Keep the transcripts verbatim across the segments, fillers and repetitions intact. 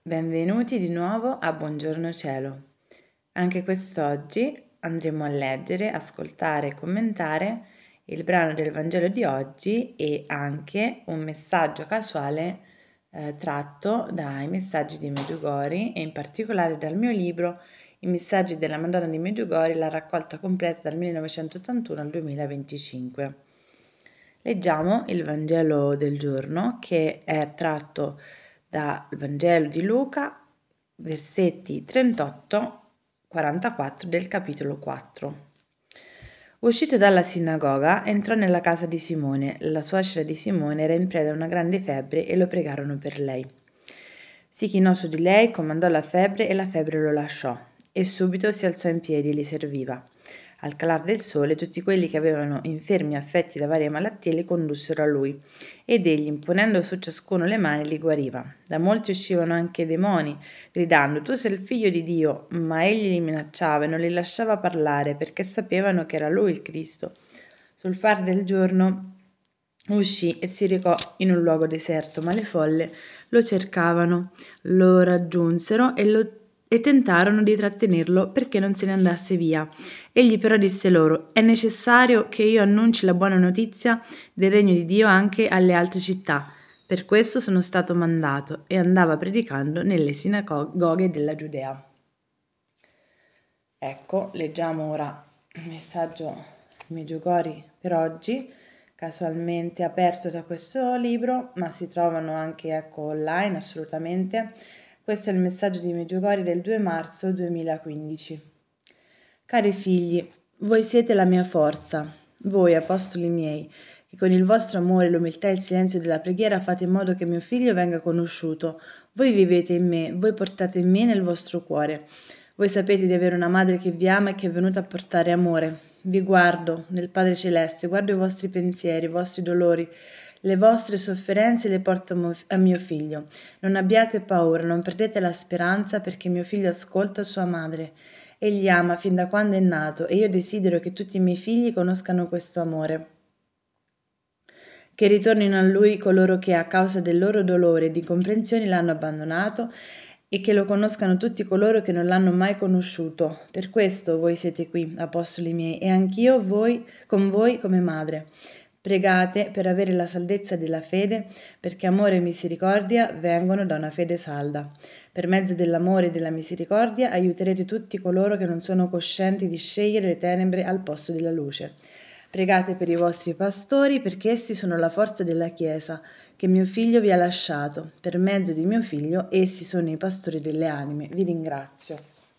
Benvenuti di nuovo a Buongiorno Cielo. Anche quest'oggi andremo a leggere, ascoltare e commentare il brano del Vangelo di oggi e anche un messaggio casuale eh, tratto dai messaggi di Medjugorje e in particolare dal mio libro I messaggi della Madonna di Medjugorje, la raccolta completa dal millenovecentottantuno al duemilaventicinque. Leggiamo il Vangelo del giorno che è tratto dal Vangelo di Luca, versetti trentotto quarantaquattro del capitolo quattro. Uscito dalla sinagoga, entrò nella casa di Simone. La suocera di Simone era in preda a una grande febbre e lo pregarono per lei. Si chinò su di lei, comandò la febbre e la febbre lo lasciò, e subito si alzò in piedi e li serviva. Al calar del sole tutti quelli che avevano infermi affetti da varie malattie li condussero a lui, ed egli, imponendo su ciascuno le mani, li guariva. Da molti uscivano anche demoni, gridando: tu sei il figlio di Dio, ma egli li minacciava e non li lasciava parlare, perché sapevano che era lui il Cristo. Sul far del giorno uscì e si recò in un luogo deserto, ma le folle lo cercavano, lo raggiunsero e lo e tentarono di trattenerlo perché non se ne andasse via. Egli però disse loro: è necessario che io annunci la buona notizia del regno di Dio anche alle altre città. Per questo sono stato mandato, e andava predicando nelle sinagoghe della Giudea. Ecco, leggiamo ora il messaggio di Medjugorje per oggi, casualmente aperto da questo libro, ma si trovano anche, ecco, online assolutamente. Questo è il messaggio di Medjugorje del due marzo duemilaquindici. Cari figli, voi siete la mia forza, voi apostoli miei, che con il vostro amore, l'umiltà e il silenzio della preghiera fate in modo che mio figlio venga conosciuto. Voi vivete in me, voi portate in me nel vostro cuore. Voi sapete di avere una madre che vi ama e che è venuta a portare amore. Vi guardo nel Padre Celeste, guardo i vostri pensieri, i vostri dolori, le vostre sofferenze le porto a mio figlio. Non abbiate paura, non perdete la speranza, perché mio figlio ascolta sua madre. Egli ama fin da quando è nato e io desidero che tutti i miei figli conoscano questo amore. Che ritornino a lui coloro che a causa del loro dolore e di incomprensioni l'hanno abbandonato, e che lo conoscano tutti coloro che non l'hanno mai conosciuto. Per questo voi siete qui, apostoli miei, e anch'io voi, con voi come madre. Pregate per avere la saldezza della fede, perché amore e misericordia vengono da una fede salda. Per mezzo dell'amore e della misericordia aiuterete tutti coloro che non sono coscienti di scegliere le tenebre al posto della luce. Pregate per i vostri pastori, perché essi sono la forza della Chiesa, che mio figlio vi ha lasciato. Per mezzo di mio figlio, essi sono i pastori delle anime. Vi ringrazio.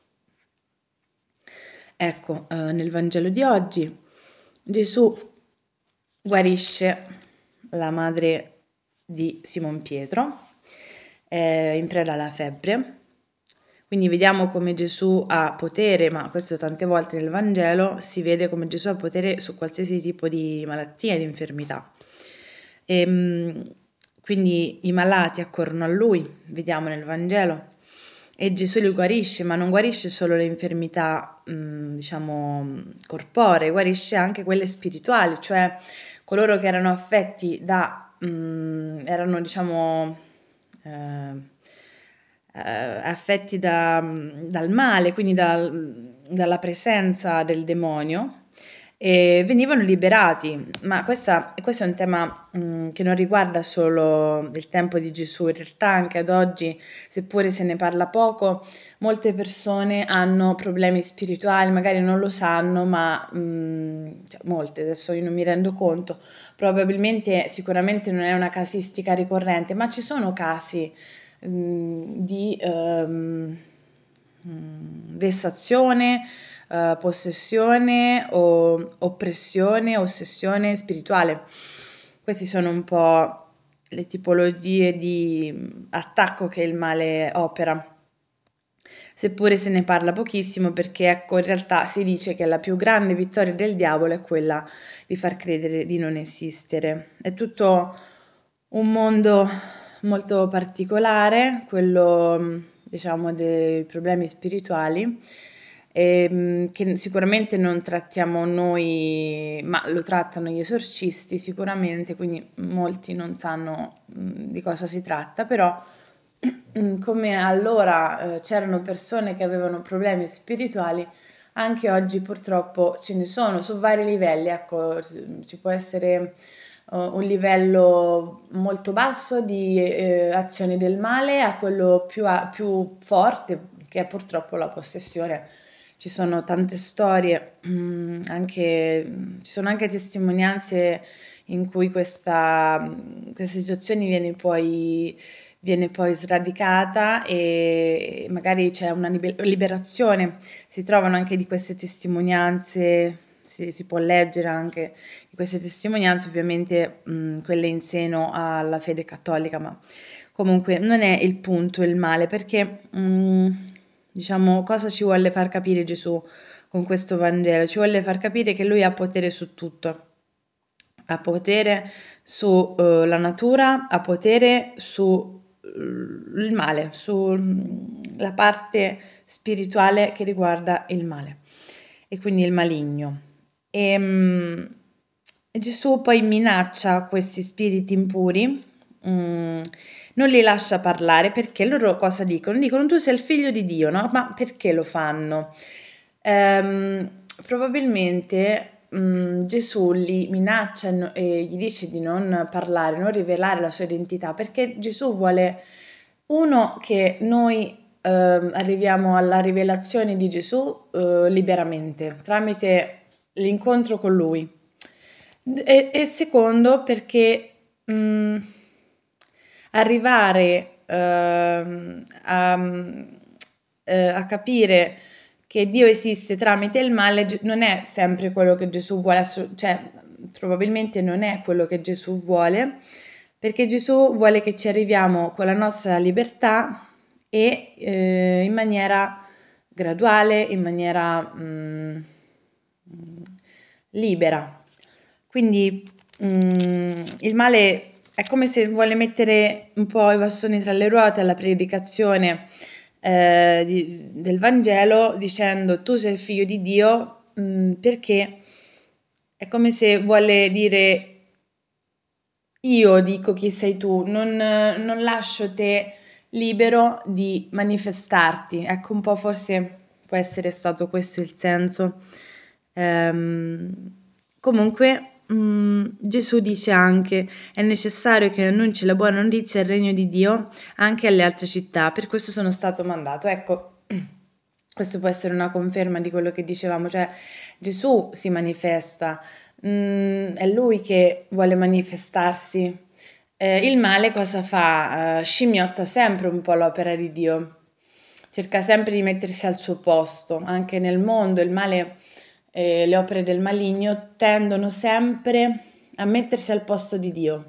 Ecco, eh, nel Vangelo di oggi Gesù guarisce la madre di Simon Pietro, eh, in preda alla febbre. Quindi vediamo come Gesù ha potere, ma questo tante volte nel Vangelo si vede come Gesù ha potere su qualsiasi tipo di malattia e di infermità. E, quindi i malati accorrono a lui, vediamo nel Vangelo, e Gesù li guarisce, ma non guarisce solo le infermità, mh, diciamo, corporee, guarisce anche quelle spirituali, cioè coloro che erano affetti da, mh, erano, diciamo, eh, eh, affetti da, dal male, quindi dal, dalla presenza del demonio, e venivano liberati. Ma questa, questo è un tema mh, che non riguarda solo il tempo di Gesù, in realtà anche ad oggi, seppure se ne parla poco, molte persone hanno problemi spirituali, magari non lo sanno, ma mh, cioè, molte, adesso io non mi rendo conto, probabilmente sicuramente non è una casistica ricorrente, ma ci sono casi mh, di ehm, mh, vessazione, eh, possessione o oppressione, ossessione spirituale. Queste sono un po' le tipologie di attacco che il male opera. Seppure se ne parla pochissimo, perché ecco, in realtà si dice che la più grande vittoria del diavolo è quella di far credere di non esistere. È tutto un mondo molto particolare, quello, diciamo, dei problemi spirituali, e, che sicuramente non trattiamo noi, ma lo trattano gli esorcisti sicuramente, quindi molti non sanno di cosa si tratta, però come allora eh, c'erano persone che avevano problemi spirituali, anche oggi purtroppo ce ne sono su vari livelli, ecco, ci può essere uh, un livello molto basso di eh, azioni del male a quello più, a- più forte, che è purtroppo la possessione. Ci sono tante storie, mm, anche, ci sono anche testimonianze in cui questa, questa situazione viene poi, viene poi sradicata e magari c'è una libe- liberazione. Si trovano anche di queste testimonianze, si, si può leggere anche di queste testimonianze, ovviamente mh, quelle in seno alla fede cattolica, ma comunque non è il punto il male, perché mh, diciamo cosa ci vuole far capire Gesù con questo Vangelo? Ci vuole far capire che lui ha potere su tutto. Ha potere sulla natura, ha potere sul male, sulla parte spirituale che riguarda il male e quindi il maligno. E mm, Gesù poi minaccia questi spiriti impuri, mm, non li lascia parlare perché loro cosa dicono? Dicono tu sei il figlio di Dio, no? Ma perché lo fanno? Ehm, probabilmente mm, Gesù li minaccia no- e gli dice di non parlare, non rivelare la sua identità, perché Gesù vuole, uno, che noi ehm, arriviamo alla rivelazione di Gesù eh, liberamente, tramite l'incontro con Lui. E, e secondo, perché mm, arrivare ehm, a, eh, a capire che Dio esiste tramite il male Ge- non è sempre quello che Gesù vuole, assu- cioè probabilmente non è quello che Gesù vuole, perché Gesù vuole che ci arriviamo con la nostra libertà e eh, in maniera graduale, in maniera mm, mm, libera. Quindi mm, il male è come se vuole mettere un po' i bastoni tra le ruote alla predicazione eh, di- del Vangelo dicendo tu sei il figlio di Dio, mm, perché è come se vuole dire io dico chi sei tu, non, non lascio te libero di manifestarti. Ecco, un po' forse può essere stato questo il senso. Ehm, comunque, mm, Gesù dice anche: è necessario che annunci la buona notizia del regno di Dio anche alle altre città, per questo sono stato mandato. Ecco, questo può essere una conferma di quello che dicevamo, cioè Gesù si manifesta, mm, è lui che vuole manifestarsi. Eh, il male cosa fa? Eh, scimmiotta sempre un po' l'opera di Dio, cerca sempre di mettersi al suo posto, anche nel mondo il male, eh, le opere del maligno tendono sempre a mettersi al posto di Dio.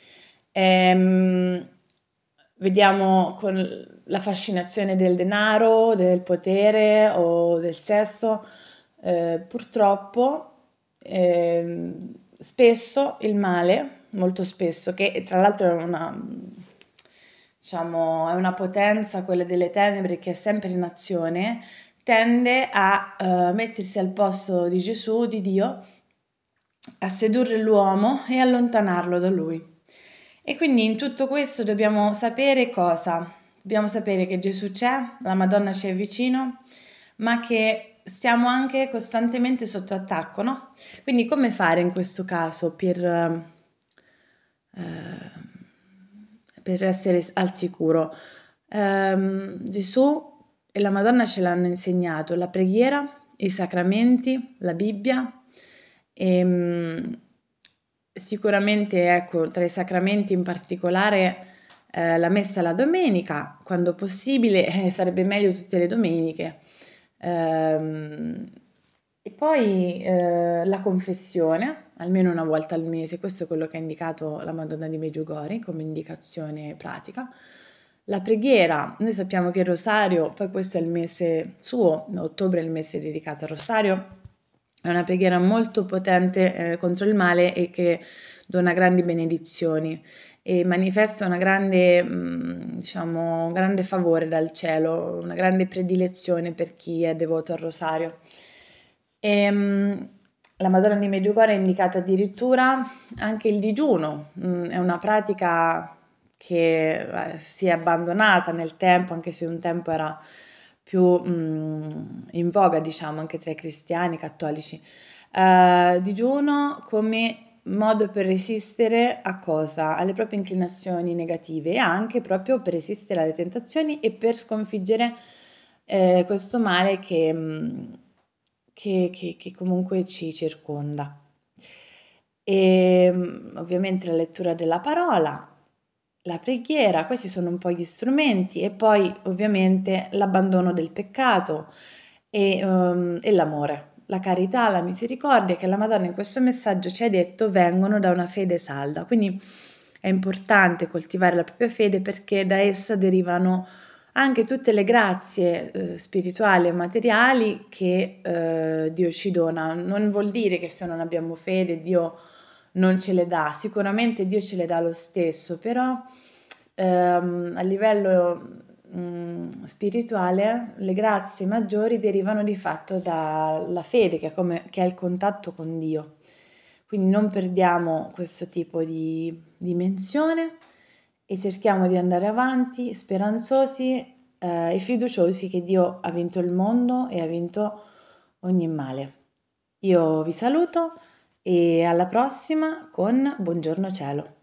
Ehm, vediamo con la fascinazione del denaro, del potere o del sesso, eh, purtroppo ehm, spesso il male, molto spesso, che tra l'altro è una, diciamo, è una potenza, quella delle tenebre che è sempre in azione, tende a eh, mettersi al posto di Gesù, di Dio, a sedurre l'uomo e allontanarlo da lui. E quindi in tutto questo dobbiamo sapere cosa? Dobbiamo sapere che Gesù c'è, la Madonna ci è vicino, ma che stiamo anche costantemente sotto attacco, no? Quindi come fare in questo caso per, eh, per essere al sicuro? Ehm, Gesù e la Madonna ce l'hanno insegnato, la preghiera, i sacramenti, la Bibbia e mm, sicuramente ecco, tra i sacramenti in particolare eh, la messa la domenica, quando possibile, eh, sarebbe meglio tutte le domeniche. Ehm, e poi eh, la confessione, almeno una volta al mese, questo è quello che ha indicato la Madonna di Medjugorje come indicazione pratica. La preghiera, noi sappiamo che il rosario, poi questo è il mese suo, ottobre è il mese dedicato al rosario, è una preghiera molto potente eh, contro il male e che dona grandi benedizioni e manifesta una grande, mh, diciamo, un grande favore dal cielo, una grande predilezione per chi è devoto al rosario. E, mh, la Madonna di Medjugorje ha indicato addirittura anche il digiuno, mh, è una pratica che eh, si è abbandonata nel tempo, anche se un tempo era più mm, in voga, diciamo, anche tra i cristiani, i cattolici. Eh, digiuno come modo per resistere a cosa? Alle proprie inclinazioni negative e anche proprio per resistere alle tentazioni e per sconfiggere eh, questo male che, mm, che, che- che comunque ci circonda. E mm, ovviamente la lettura della parola, la preghiera, questi sono un po' gli strumenti e poi ovviamente l'abbandono del peccato e, um, e l'amore. La carità, la misericordia che la Madonna in questo messaggio ci ha detto vengono da una fede salda. Quindi è importante coltivare la propria fede perché da essa derivano anche tutte le grazie eh, spirituali e materiali che eh, Dio ci dona. Non vuol dire che se non abbiamo fede Dio non ce le dà, sicuramente Dio ce le dà lo stesso, però ehm, a livello mm, spirituale le grazie maggiori derivano di fatto dalla fede, che è, come, che è il contatto con Dio. Quindi non perdiamo questo tipo di dimensione e cerchiamo di andare avanti speranzosi eh, e fiduciosi che Dio ha vinto il mondo e ha vinto ogni male. Io vi saluto e alla prossima con Buongiorno Cielo.